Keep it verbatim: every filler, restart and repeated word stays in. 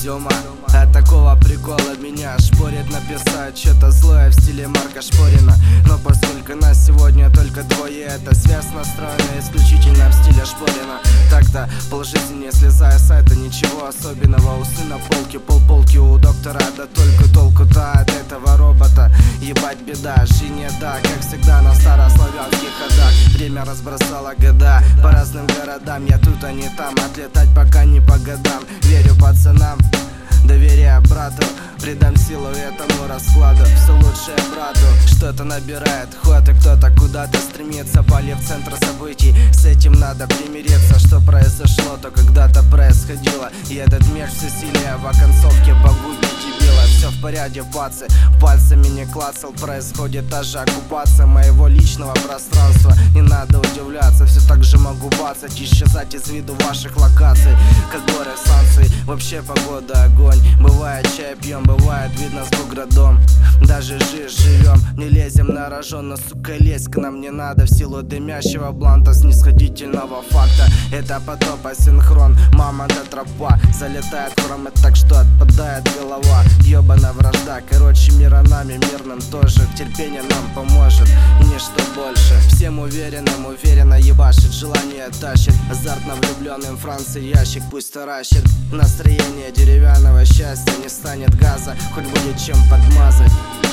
Сёма. От такого прикола меня шпорит написать что-то злое в стиле Марка Шпорина. Но поскольку нас сегодня только двое, эта связь настроена исключительно в стиле Шпорина. Так-то полжизни не слезая с сайта, ничего особенного. Усы на полке, полполки у доктора, да только толку-то от этого робота. Ебать беда, жине да, как всегда на старославянских ходах. Время разбросало года по разным городам, я тут, а не там. Отлетать пока не по годам, верю пацанам, доверие брату, придам силу этому раскладу. Все лучшее брату, что-то набирает ход, и кто-то куда-то стремится. Пали в центр событий, с этим надо примириться. Что произошло, то когда-то происходило, и этот меч всесилия в оконцовке погубить дебила. Все в порядке, пацы, пальцами не клацал. Происходит та же оккупация моего личного пространства. Не надо удивляться, все так же могу бацать, исчезать из виду ваших локаций, как горы санкций. Вообще погода огонь, бывает чай пьем, бывает видно с бугродом. Даже жив живем, не лезем на рожон, но сука лезть к нам не надо в силу дымящего бланта снисходительного факта. Это потоп асинхрон, мама да тропа, залетает хромы так, что отпадает голова. Ёбана вражда, короче мира нами, мирным тоже. Терпение нам поможет, ничто больше. Всем уверенным, уверенно ебашит, желание тащит. Азартно влюбленным Франции ящик пусть таращит. Настроение деревянного счастья, не станет газа, хоть будет чем подмазать.